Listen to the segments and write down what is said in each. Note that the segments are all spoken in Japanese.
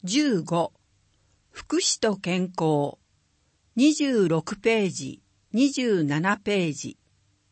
15福祉と健康26ページ27ページ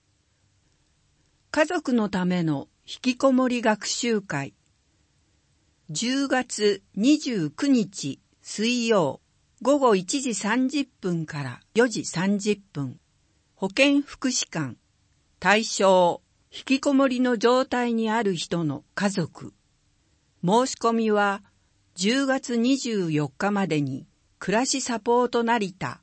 家族のための引きこもり学習会10月29日水曜午後1時30分から4時30分保健福祉館対象引きこもりの状態にある人の家族申し込みは10月24日までに暮らしサポート成田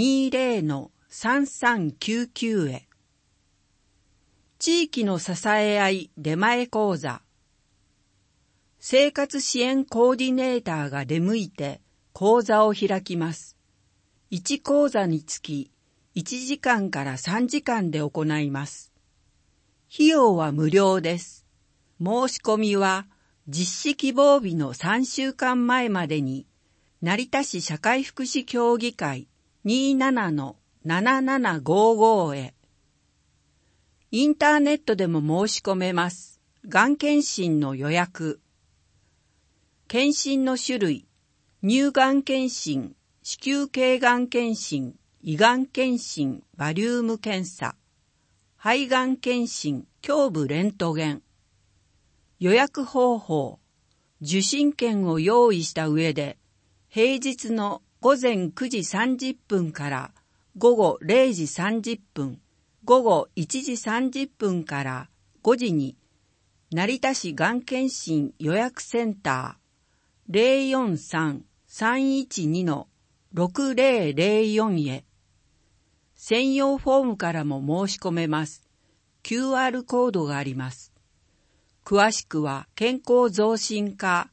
20-3399 へ地域の支え合い出前講座生活支援コーディネーターが出向いて講座を開きます。1講座につき1時間から3時間で行います。費用は無料です。申し込みは実施希望日の3週間前までに成田市社会福祉協議会 27-7755 へインターネットでも申し込めます。がん検診の予約検診の種類乳がん検診子宮頸がん検診胃がん検診バリウム検査肺がん検診胸部レントゲン予約方法受診券を用意した上で平日の午前9時30分から午後0時30分午後1時30分から5時に成田市がん検診予約センター 043-312-6004 へ専用フォームからも申し込めます。QR コードがあります。詳しくは健康増進課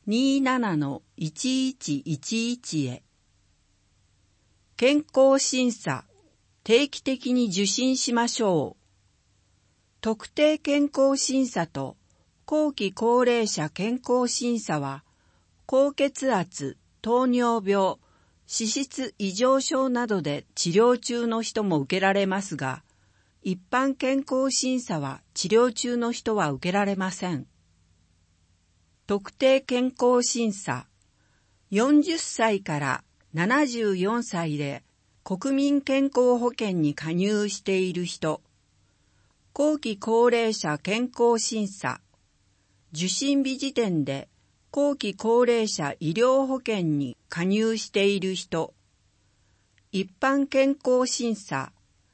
27-1111 へ健康審査定期的に受診しましょう。特定健康審査と後期高齢者健康審査は高血圧、糖尿病、脂質異常症などで治療中の人も受けられますが、一般健康審査は治療中の人は受けられません。特定健康審査40歳から74歳で国民健康保険に加入している人後期高齢者健康審査受診日時点で後期高齢者医療保険に加入している人一般健康審査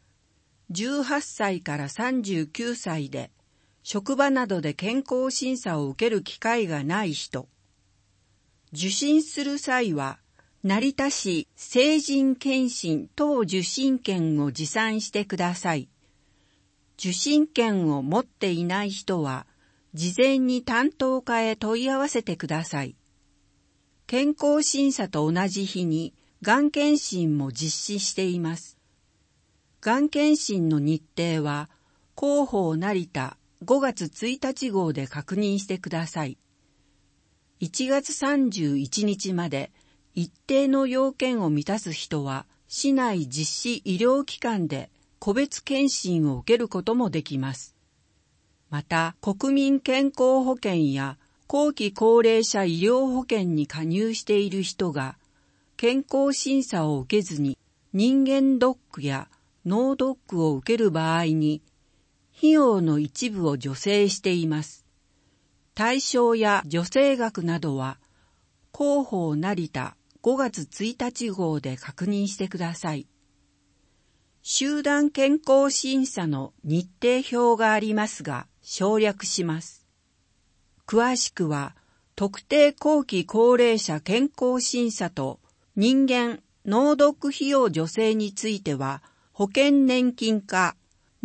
18歳から39歳で職場などで健康審査を受ける機会がない人受診する際は成田市成人健診等受診券を持参してください。受診券を持っていない人は事前に担当課へ問い合わせてください。健康審査と同じ日にがん検診も実施しています。がん検診の日程は広報成田5月1日号で確認してください。1月31日まで一定の要件を満たす人は市内実施医療機関で個別検診を受けることもできます。また国民健康保険や後期高齢者医療保険に加入している人が健康審査を受けずに人間ドックや脳ドックを受ける場合に費用の一部を助成しています。対象や助成額などは広報成田5月1日号で確認してください。集団健康審査の日程表がありますが省略します。詳しくは特定後期高齢者健康審査と人間脳ドック費用助成については保険年金課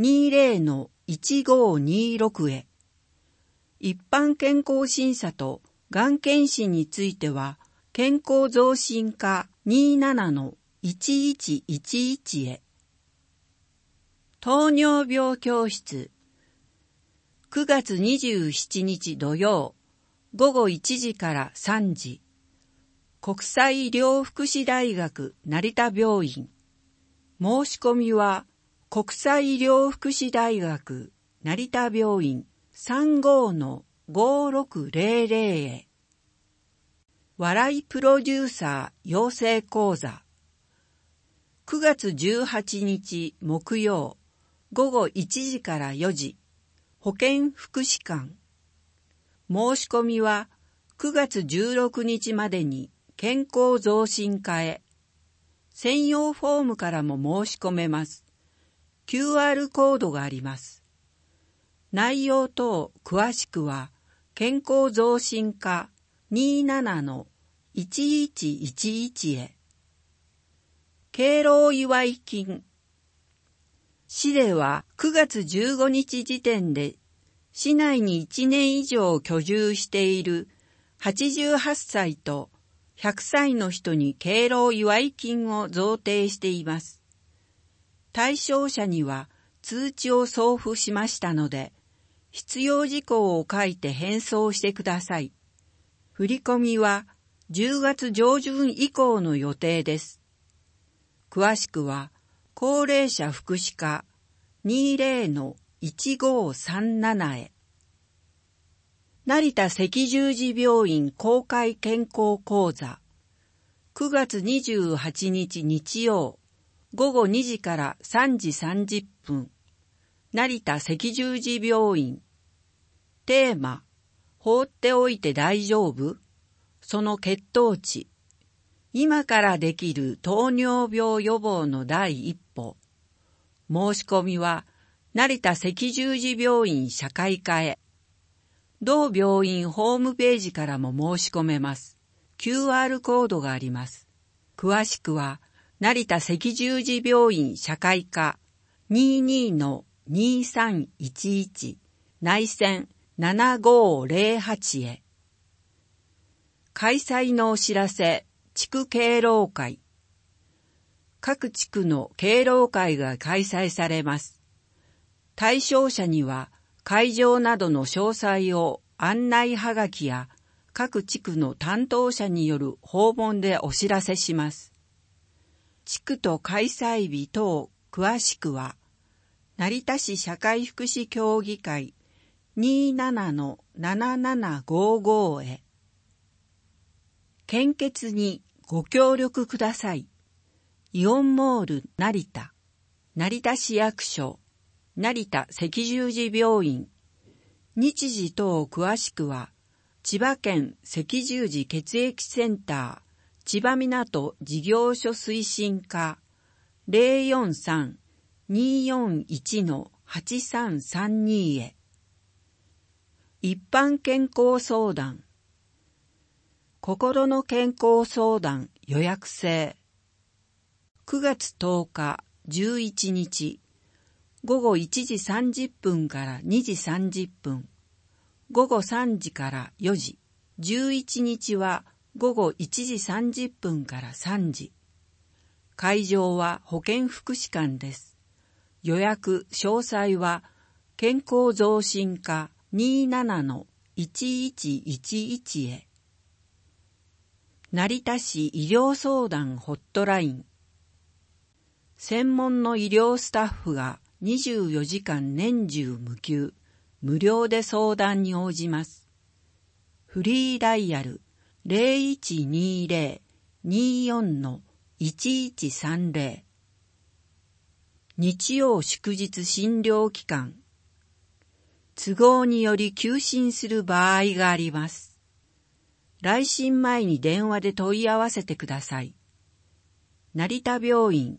20-1526 へ一般健康審査とがん検診については健康増進課 27-1111 へ糖尿病教室9月27日土曜午後1時から3時国際医療福祉大学成田病院申し込みは国際医療福祉大学成田病院 35-5600 へ笑いプロデューサー養成講座。9月18日木曜午後1時から4時、保健福祉館。申し込みは9月16日までに健康増進課へ。専用フォームからも申し込めます。QR コードがあります。内容等詳しくは、健康増進課 27-1111 へ。敬老祝い金。市では9月15日時点で、市内に1年以上居住している88歳と100歳の人に敬老祝い金を贈呈しています。対象者には通知を送付しましたので、必要事項を書いて返送してください。振り込みは10月上旬以降の予定です。詳しくは、高齢者福祉課 20-1537 へ。成田赤十字病院公開健康講座。9月28日日曜、午後2時から3時30分。成田赤十字病院。テーマ、放っておいて大丈夫？その血糖値。今からできる糖尿病予防の第一歩。申し込みは、成田赤十字病院社会科へ。同病院ホームページからも申し込めます。QR コードがあります。詳しくは、成田赤十字病院社会科 22-2311 内線7508へ。開催のお知らせ、地区敬老会。各地区の敬老会が開催されます。対象者には会場などの詳細を案内はがきや各地区の担当者による訪問でお知らせします。地区と開催日等詳しくは、成田市社会福祉協議会 27-7755 へ。献血にご協力ください。イオンモール成田、成田市役所、成田赤十字病院。日時等詳しくは、千葉県赤十字血液センター、千葉港事業所推進課 043-241-8332 へ。一般健康相談。心の健康相談予約制。9月10日11日午後1時30分から2時30分、午後3時から4時、11日は午後1時30分から3時。会場は保健福祉館です。予約詳細は健康増進課 27-1111 へ。成田市医療相談ホットライン。専門の医療スタッフが24時間年中無休、無料で相談に応じます。フリーダイヤル 0120-24-1130。日曜祝日診療期間。都合により休診する場合があります。来診前に電話で問い合わせてください。成田病院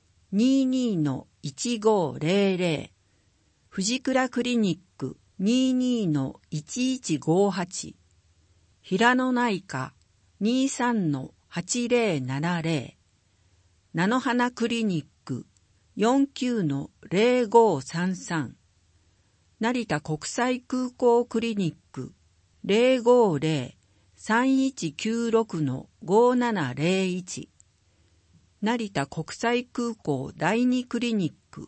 22-1500 藤倉クリニック 22-1158 平野内科 23-8070 菜の花クリニック 49-0533 成田国際空港クリニック 050-3196-5701 成田国際空港第二クリニック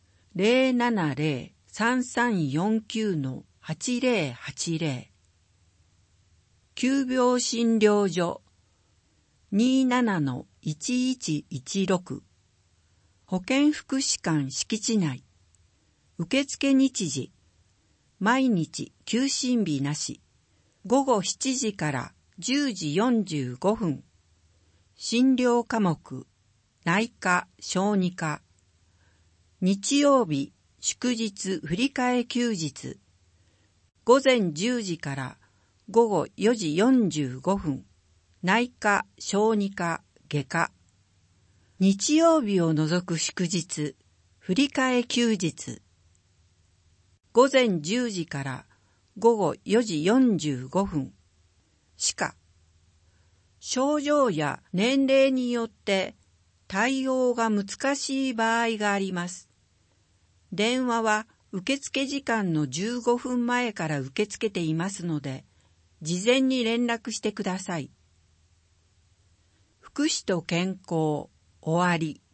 070-3349-8080 急病診療所 27-1116 保健福祉館敷地内。受付日時毎日休診日なし。午後7時から 10時45分。診療科目、内科、小児科。日曜日、祝日振り替え休日。午前10時から午後4時45分。内科、小児科、外科。日曜日を除く祝日、振り替え休日。午前10時から午後4時45分。歯科。症状や年齢によって対応が難しい場合があります。電話は受付時間の15分前から受け付けていますので、事前に連絡してください。福祉と健康、終わり。